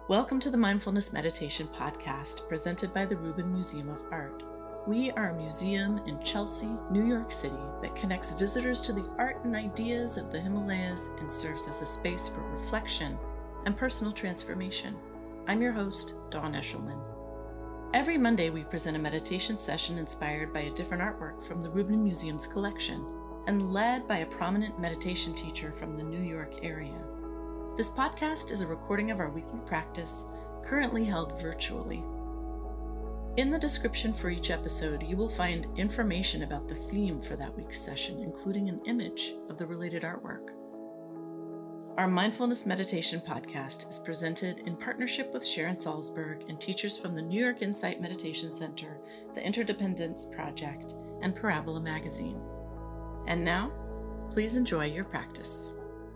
Welcome to the Mindfulness Meditation Podcast presented by the Rubin Museum of Art. We are a museum in Chelsea, New York City that connects visitors to the art and ideas of the Himalayas and serves as a space for reflection and personal transformation. I'm your host, Dawn Eshelman. Every Monday we present a meditation session inspired by a different artwork from the Rubin Museum's collection and led by a prominent meditation teacher from the New York area. This podcast is a recording of our weekly practice, currently held virtually. In the description for each episode, you will find information about the theme for that week's session, including an image of the related artwork. Our Mindfulness Meditation Podcast is presented in partnership with Sharon Salzberg and teachers from the New York Insight Meditation Center, the Interdependence Project, and Parabola Magazine. And now, please enjoy your practice.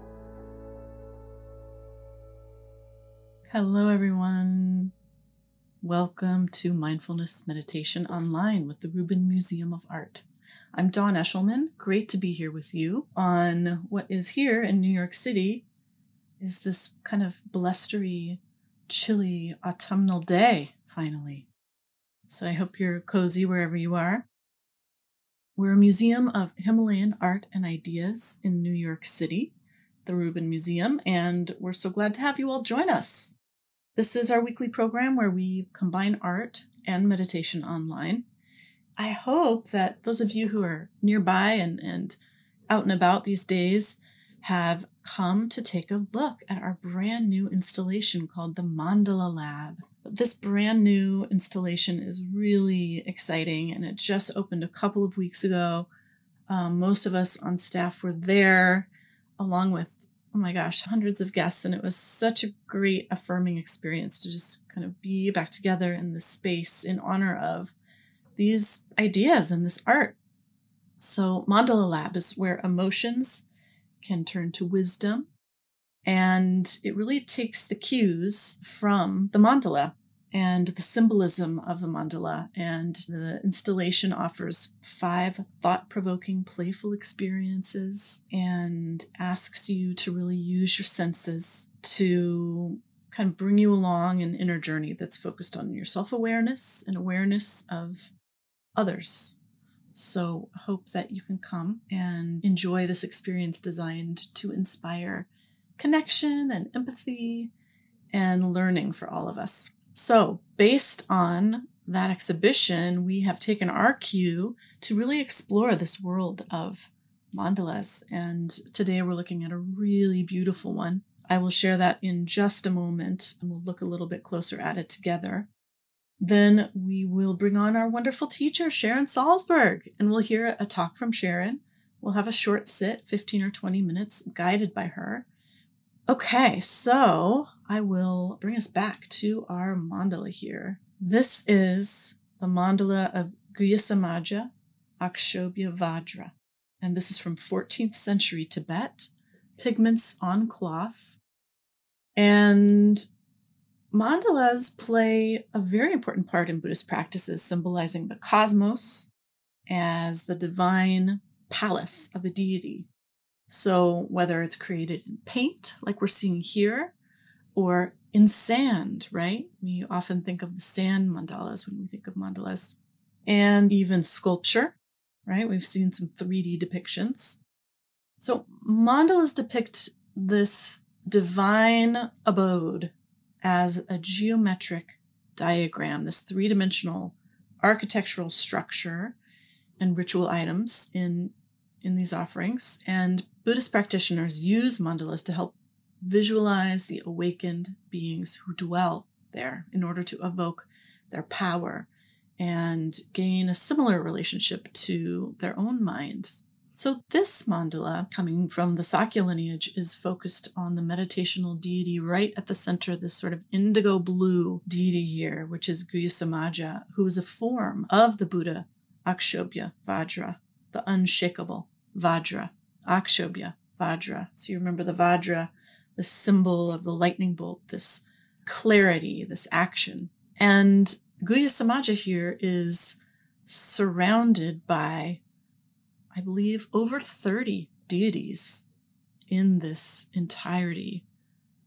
Hello, everyone. Welcome to Mindfulness Meditation Online with the Rubin Museum of Art. I'm Dawn Eshelman. Great to be here with you on what is here in New York City is this kind of blustery, chilly, autumnal day, finally. So I hope you're cozy wherever you are. We're a museum of Himalayan art and ideas in New York City, the Rubin Museum, and we're so glad to have you all join us. This is our weekly program where we combine art and meditation online. I hope that those of you who are nearby and out and about these days have come to take a look at our brand new installation called the Mandala Lab. This brand new installation is really exciting, and it just opened a couple of weeks ago. Most of us on staff were there, along with hundreds of guests, and it was such a great affirming experience to just kind of be back together in this space in honor of these ideas and this art. So Mandala Lab is where emotions can turn to wisdom, and it really takes the cues from the mandala and the symbolism of the mandala, and the installation offers 5 thought-provoking, playful experiences and asks you to really use your senses to kind of bring you along an inner journey that's focused on your self-awareness and awareness of others. So I hope that you can come and enjoy this experience designed to inspire connection and empathy and learning for all of us. So based on that exhibition, we have taken our cue to really explore this world of mandalas. And today we're looking at a really beautiful one. I will share that in just a moment, and we'll look a little bit closer at it together. Then we will bring on our wonderful teacher, Sharon Salzberg, and we'll hear a talk from Sharon. We'll have a short sit, 15 or 20 minutes, guided by her. Okay, so I will bring us back to our mandala here. This is the mandala of Guhyasamaja Akshobhya Vajra, and this is from 14th century Tibet, pigments on cloth. And mandalas play a very important part in Buddhist practices, symbolizing the cosmos as the divine palace of a deity. So whether it's created in paint, like we're seeing here, or in sand, right? We often think of the sand mandalas when we think of mandalas. And even sculpture, right? We've seen some 3D depictions. So mandalas depict this divine abode as a geometric diagram, this 3-dimensional architectural structure and ritual items in these offerings. And Buddhist practitioners use mandalas to help visualize the awakened beings who dwell there in order to evoke their power and gain a similar relationship to their own minds. So this mandala, coming from the Sakya lineage, is focused on the meditational deity right at the center, this sort of indigo blue deity here, which is Guhyasamaja, who is a form of the Buddha Akshobhya Vajra, the unshakable Vajra, Akshobhya Vajra. So you remember the Vajra, the symbol of the lightning bolt, this clarity, this action. And Guhyasamaja here is surrounded by, I believe, over 30 deities in this entirety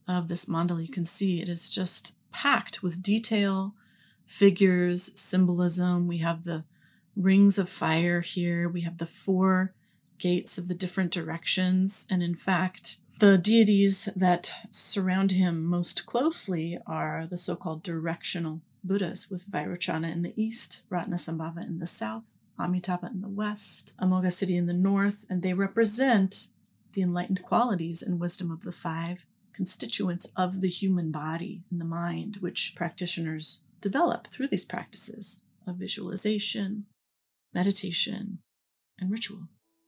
of this mandala, you can see it is just packed with detail, figures, symbolism. We have the rings of fire here. We have the 4 gates of the different directions. And in fact, the deities that surround him most closely are the so-called directional Buddhas, with Vairochana in the east, Ratnasambhava in the south, Amitabha in the west, Amoghasiddhi in the north, and they represent the enlightened qualities and wisdom of the 5 constituents of the human body and the mind, which practitioners develop through these practices of visualization, meditation, and ritual.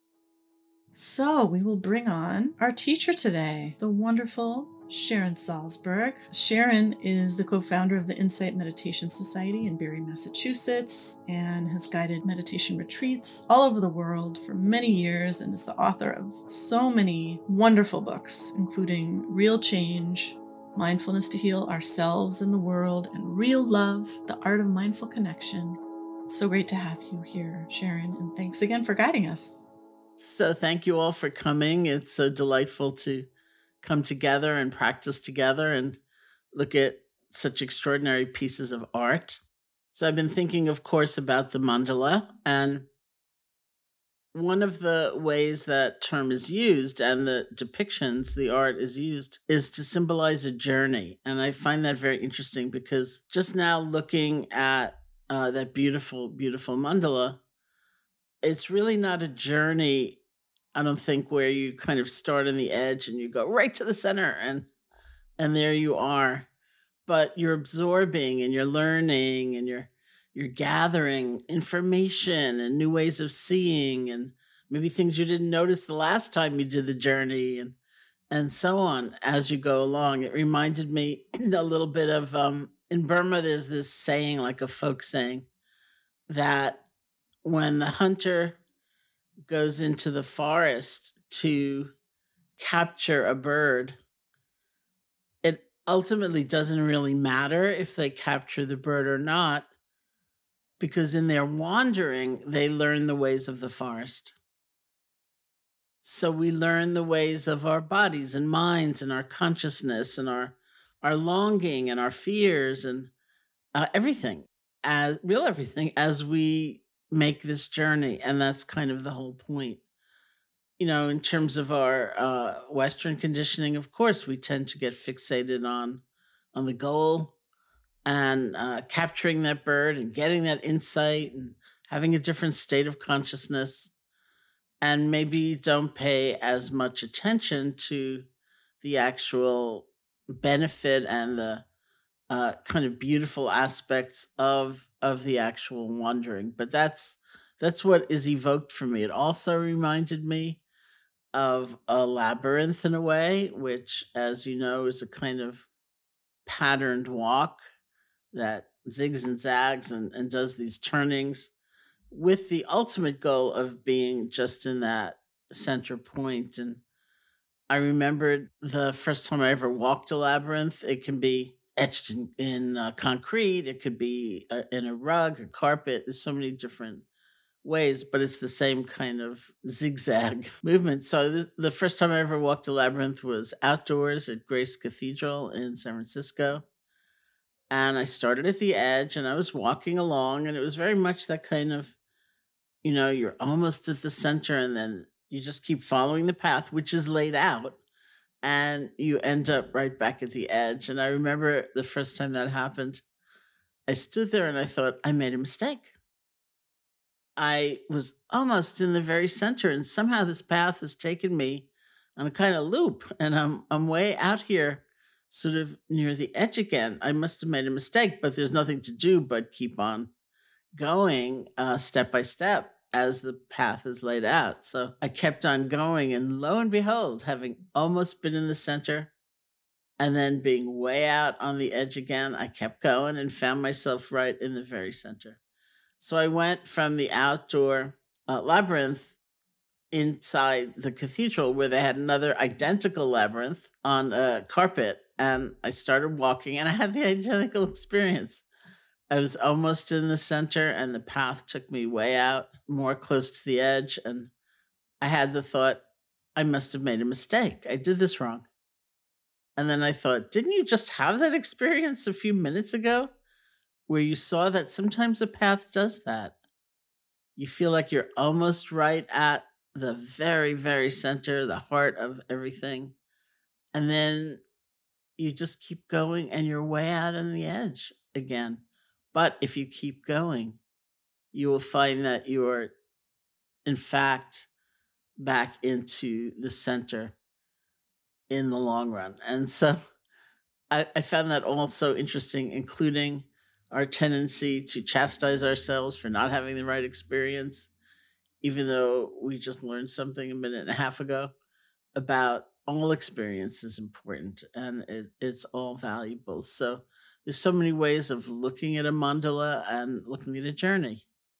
So we will bring on our teacher today, the wonderful Sharon Salzberg. Sharon is the co-founder of the Insight Meditation Society in Barre, Massachusetts, and has guided meditation retreats all over the world for many years, and is the author of so many wonderful books, including Real Change, Mindfulness to Heal Ourselves and the World, and Real Love, The Art of Mindful Connection. It's so great to have you here, Sharon, and thanks again for guiding us. So thank you all for coming. It's so delightful to come together and practice together and look at such extraordinary pieces of art. So I've been thinking, of course, about the mandala, and one of the ways that term is used and the depictions, the art is used, is to symbolize a journey. And I find that very interesting because just now looking at that beautiful, beautiful mandala, it's really not a journey, I don't think, where you kind of start on the edge and you go right to the center and there you are. But you're absorbing and you're learning and you're gathering information and new ways of seeing and maybe things you didn't notice the last time you did the journey and so on as you go along. It reminded me a little bit of in Burma, there's this saying, like a folk saying, that when the hunter goes into the forest to capture a bird, it ultimately doesn't really matter if they capture the bird or not, because in their wandering, they learn the ways of the forest. So we learn the ways of our bodies and minds and our consciousness and our longing and our fears and everything, everything, as we make this journey. And that's kind of the whole point. You know, in terms of our Western conditioning, of course, we tend to get fixated on the goal and capturing that bird and getting that insight and having a different state of consciousness, and maybe don't pay as much attention to the actual benefit and the kind of beautiful aspects of the actual wandering. But that's what is evoked for me. It also reminded me of a labyrinth in a way, which, as you know, is a kind of patterned walk that zigs and zags and does these turnings with the ultimate goal of being just in that center point. And I remembered the first time I ever walked a labyrinth. It can be etched in concrete. It could be in a rug, a carpet. There's so many different ways, but it's the same kind of zigzag movement. So the first time I ever walked a labyrinth was outdoors at Grace Cathedral in San Francisco. And I started at the edge and I was walking along, and it was very much that kind of, you know, you're almost at the center and then you just keep following the path, which is laid out, and you end up right back at the edge. And I remember the first time that happened, I stood there and I thought, I made a mistake. I was almost in the very center, and somehow this path has taken me on a kind of loop, and I'm way out here, sort of near the edge again. I must have made a mistake, but there's nothing to do but keep on going step by step as the path is laid out. So I kept on going, and lo and behold, having almost been in the center and then being way out on the edge again, I kept going and found myself right in the very center. So I went from the outdoor labyrinth inside the cathedral, where they had another identical labyrinth on a carpet, and I started walking, and I had the identical experience. I was almost in the center, and the path took me way out, more close to the edge, and I had the thought, I must have made a mistake. I did this wrong. And then I thought, didn't you just have that experience a few minutes ago where you saw that sometimes a path does that? You feel like you're almost right at the very, very center, the heart of everything. And then you just keep going and you're way out on the edge again. But if you keep going, you will find that you are, in fact, back into the center in the long run. And so I found that also interesting, including our tendency to chastise ourselves for not having the right experience, even though we just learned something a minute and a half ago about all experience is important and it's all valuable. So there's so many ways of looking at a mandala and looking at a journey.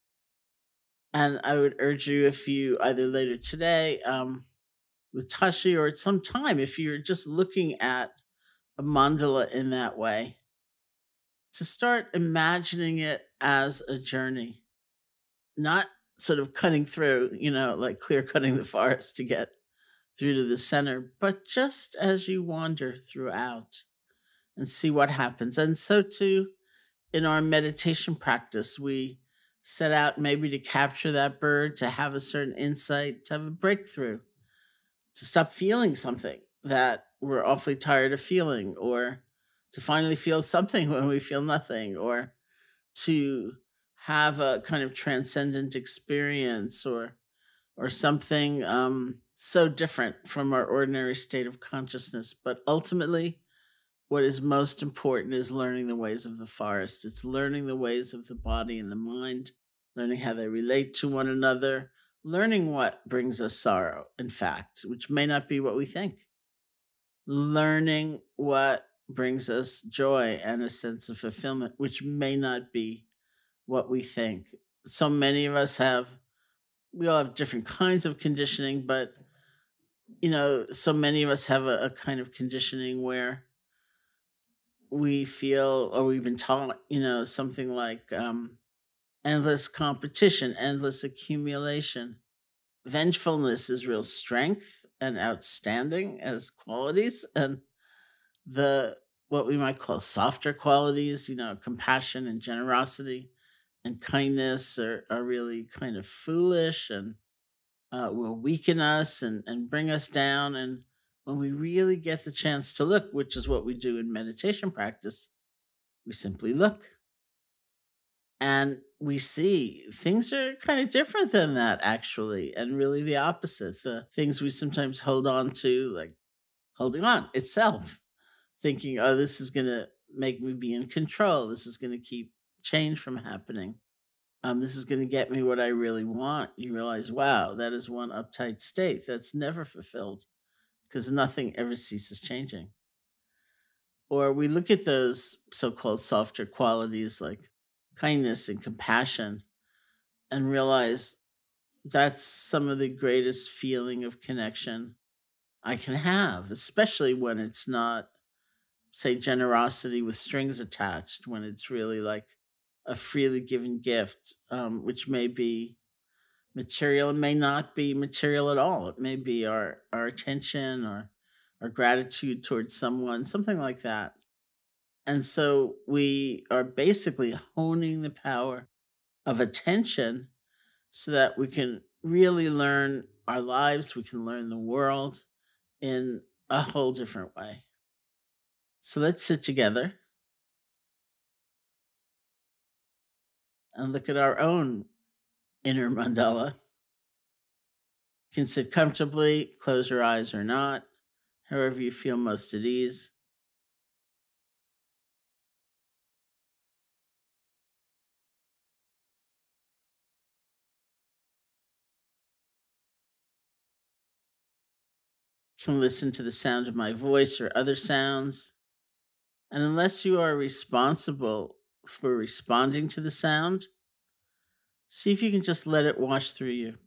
And I would urge you, if you either later today with Tashi or at some time, if you're just looking at a mandala in that way, to start imagining it as a journey, not sort of cutting through, like clear cutting the forest to get through to the center, but just as you wander throughout and see what happens. And so, too, in our meditation practice, we set out maybe to capture that bird, to have a certain insight, to have a breakthrough, to stop feeling something that we're awfully tired of feeling, or to finally feel something when we feel nothing, or to have a kind of transcendent experience, or something so different from our ordinary state of consciousness. But ultimately, what is most important is learning the ways of the forest. It's learning the ways of the body and the mind, learning how they relate to one another, learning what brings us sorrow, in fact, which may not be what we think, learning what brings us joy and a sense of fulfillment, which may not be what we think. So many of us we all have different kinds of conditioning, but so many of us have a kind of conditioning where we feel, or we've been taught, something like endless competition, endless accumulation. Vengefulness is real strength and outstanding as qualities, and the what we might call softer qualities, compassion and generosity and kindness are really kind of foolish and will weaken us and bring us down. And when we really get the chance to look, which is what we do in meditation practice, we simply look and we see things are kind of different than that, actually, and really the opposite. The things we sometimes hold on to, like holding on itself, thinking, oh, this is going to make me be in control. This is going to keep change from happening. This is going to get me what I really want. You realize, wow, that is one uptight state that's never fulfilled because nothing ever ceases changing. Or we look at those so called softer qualities like kindness and compassion and realize that's some of the greatest feeling of connection I can have, especially when it's not, say, generosity with strings attached, when it's really like a freely given gift, which may be material and may not be material at all. It may be our attention or our gratitude towards someone, something like that. And so we are basically honing the power of attention so that we can really learn our lives, we can learn the world in a whole different way. So let's sit together and look at our own inner mandala. You can sit comfortably, close your eyes or not, however you feel most at ease. You can listen to the sound of my voice or other sounds. And unless you are responsible for responding to the sound, see if you can just let it wash through you.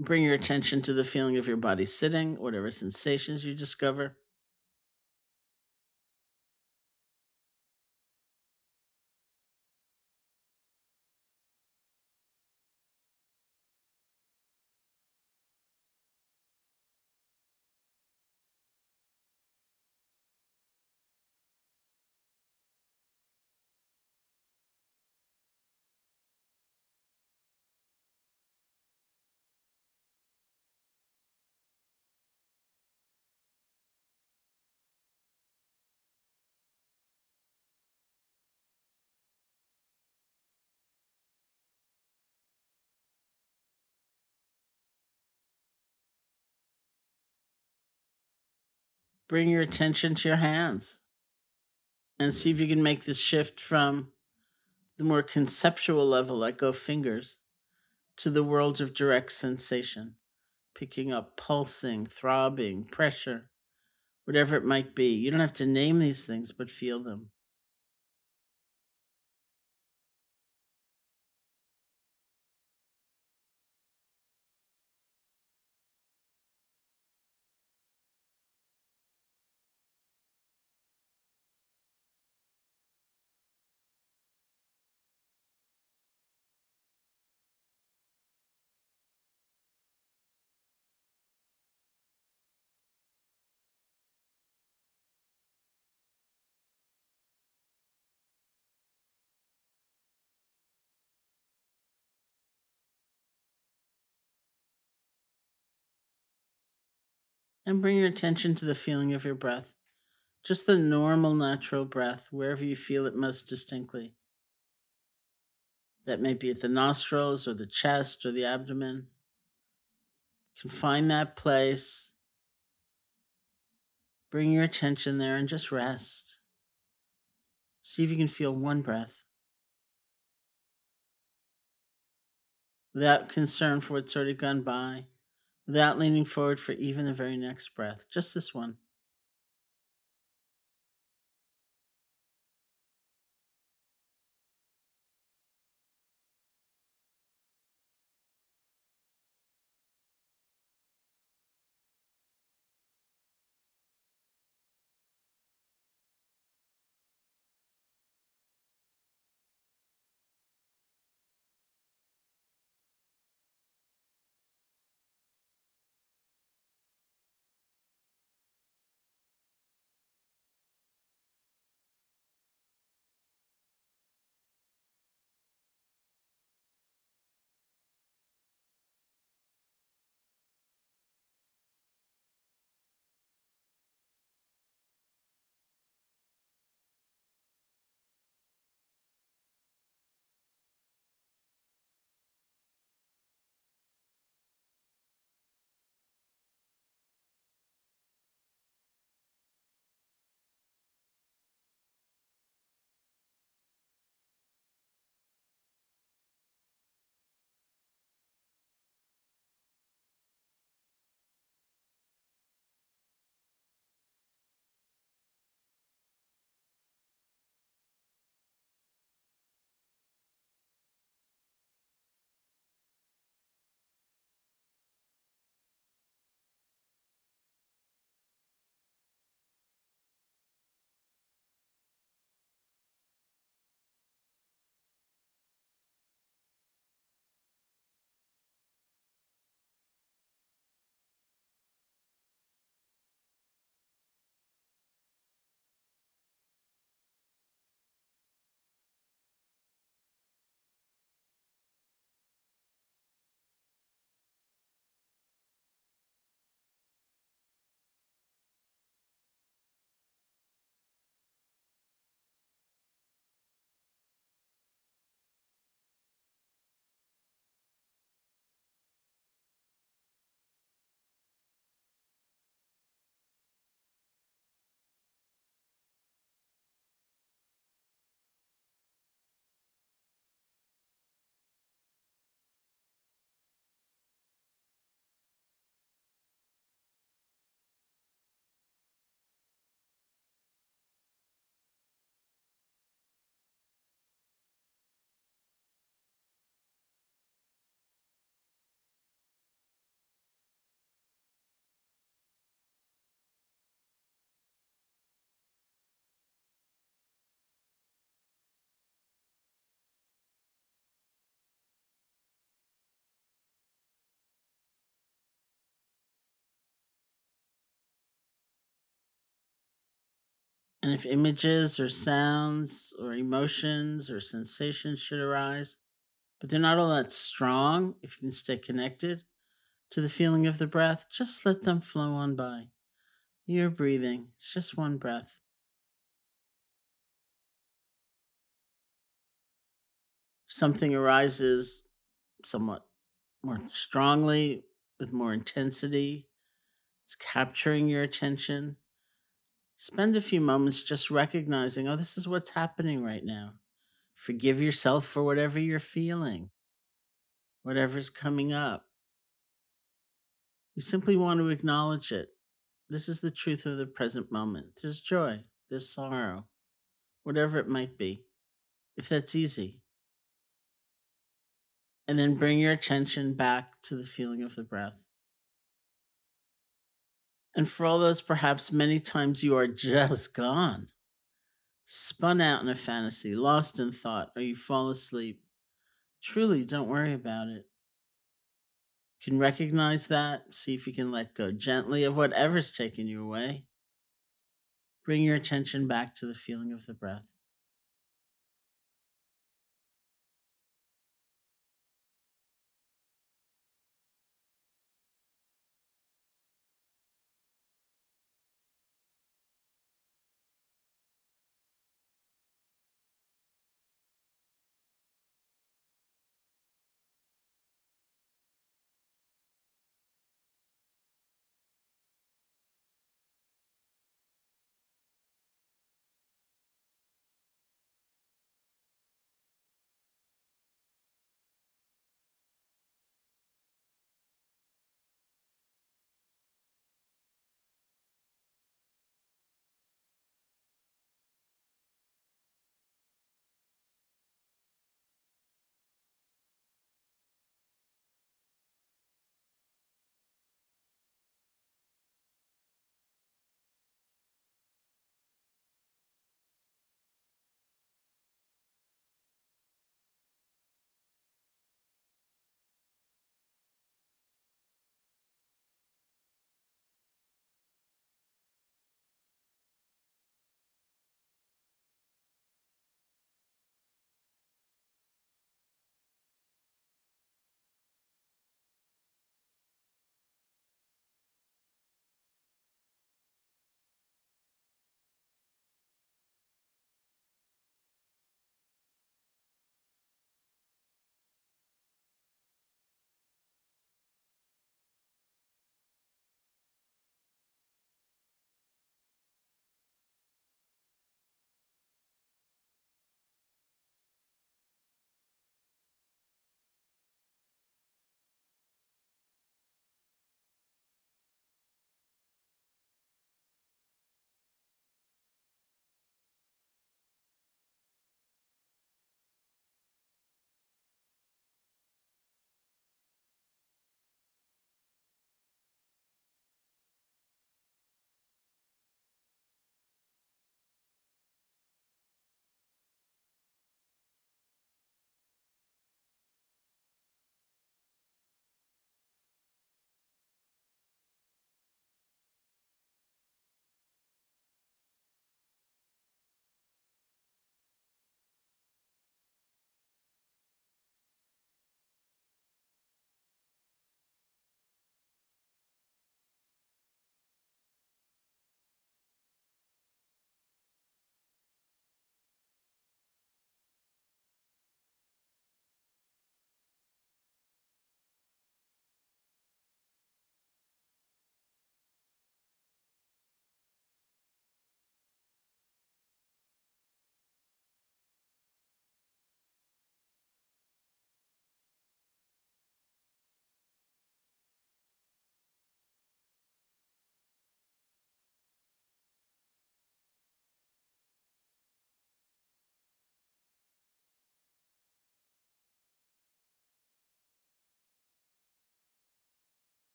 Bring your attention to the feeling of your body sitting, whatever sensations you discover. Bring your attention to your hands and see if you can make this shift from the more conceptual level, let go of fingers, to the world of direct sensation, picking up pulsing, throbbing, pressure, whatever it might be. You don't have to name these things, but feel them. And bring your attention to the feeling of your breath, just the normal, natural breath, wherever you feel it most distinctly. That may be at the nostrils or the chest or the abdomen. You can find that place. Bring your attention there and just rest. See if you can feel one breath without concern for what's already gone by, without leaning forward for even the very next breath. Just this one. And if images or sounds or emotions or sensations should arise, but they're not all that strong, if you can stay connected to the feeling of the breath, just let them flow on by. You're breathing, it's just one breath. If something arises somewhat more strongly, with more intensity, it's capturing your attention. Spend a few moments just recognizing, oh, this is what's happening right now. Forgive yourself for whatever you're feeling, whatever's coming up. You simply want to acknowledge it. This is the truth of the present moment. There's joy, there's sorrow, whatever it might be, if that's easy. And then bring your attention back to the feeling of the breath. And for all those perhaps many times you are just gone, spun out in a fantasy, lost in thought, or you fall asleep, truly don't worry about it. You can recognize that, see if you can let go gently of whatever's taken you away. Bring your attention back to the feeling of the breath.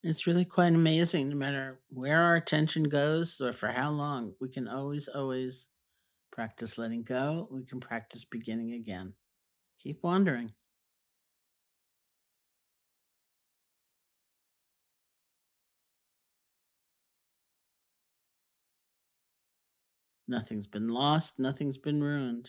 It's really quite amazing. No matter where our attention goes or for how long, we can always practice letting go. We can practice beginning again. Keep wandering. Nothing's been lost, nothing's been ruined.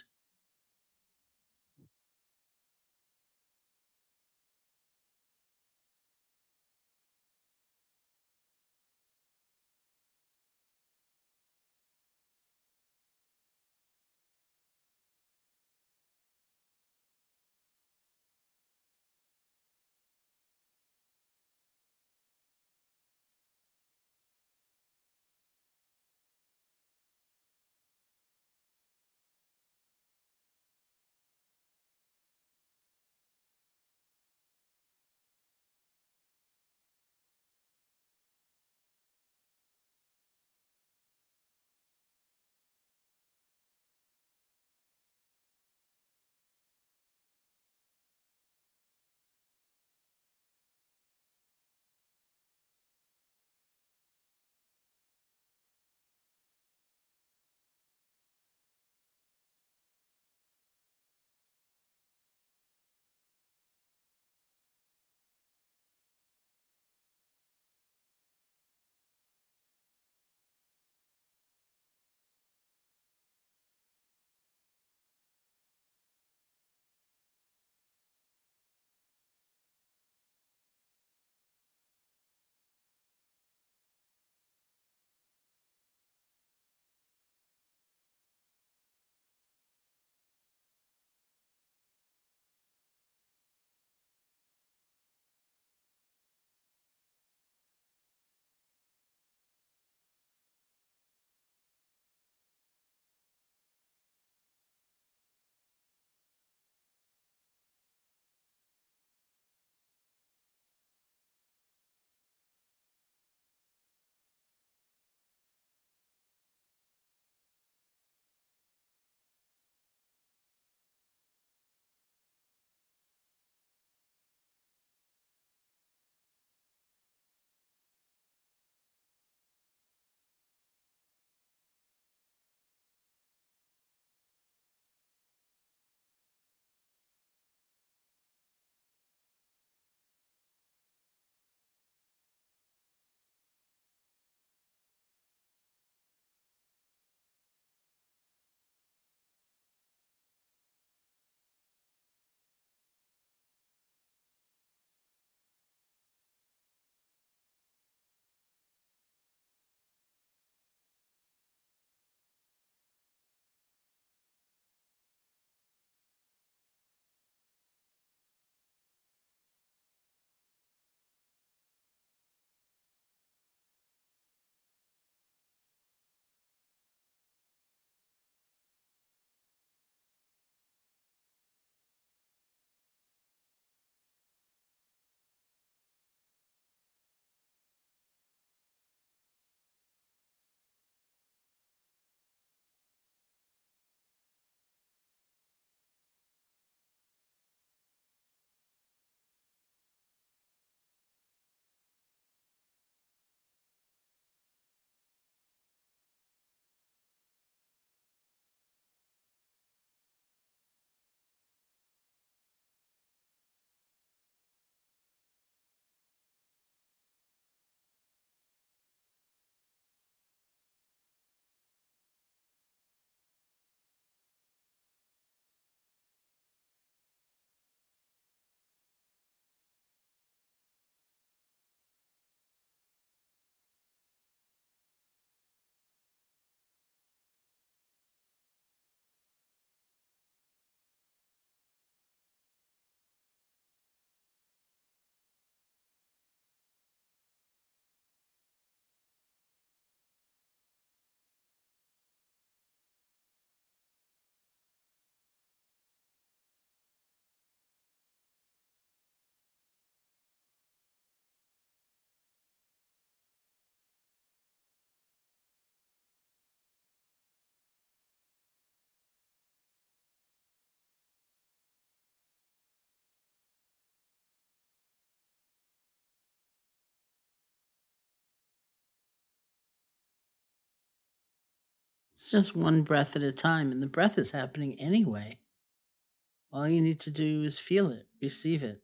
It's just one breath at a time, and the breath is happening anyway. All you need to do is feel it, receive it,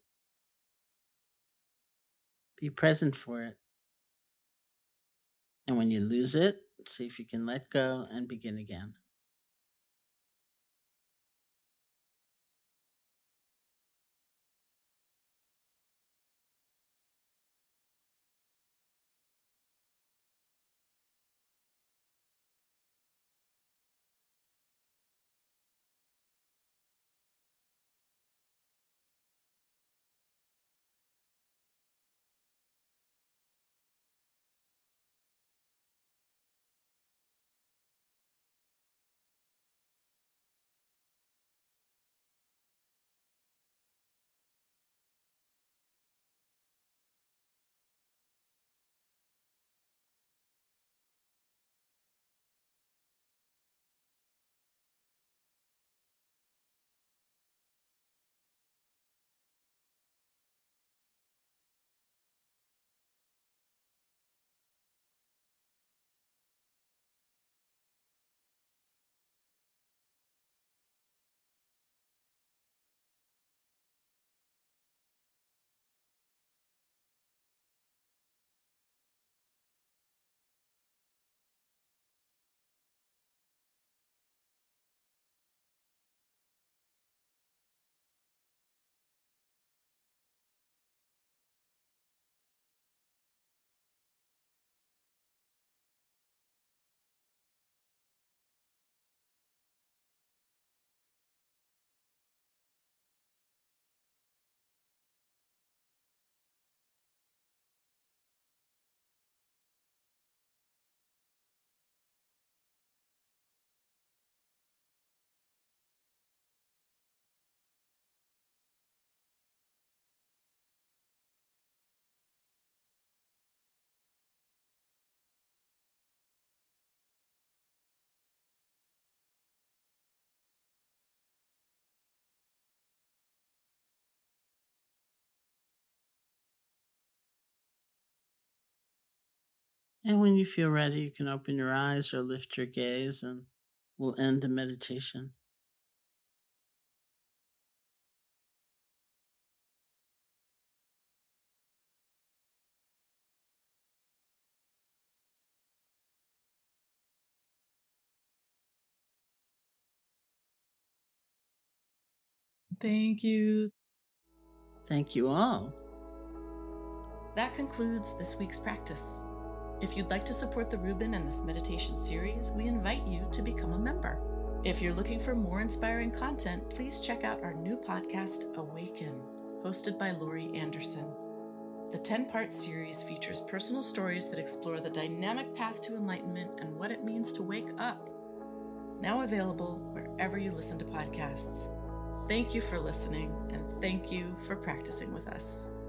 be present for it. And when you lose it, see if you can let go and begin again. And when you feel ready, you can open your eyes or lift your gaze, and we'll end the meditation. Thank you. Thank you all. That concludes this week's practice. If you'd like to support the Reuben and this meditation series, we invite you to become a member. If you're looking for more inspiring content, please check out our new podcast, Awaken, hosted by Laurie Anderson. The 10-part series features personal stories that explore the dynamic path to enlightenment and what it means to wake up. Now available wherever you listen to podcasts. Thank you for listening, and thank you for practicing with us.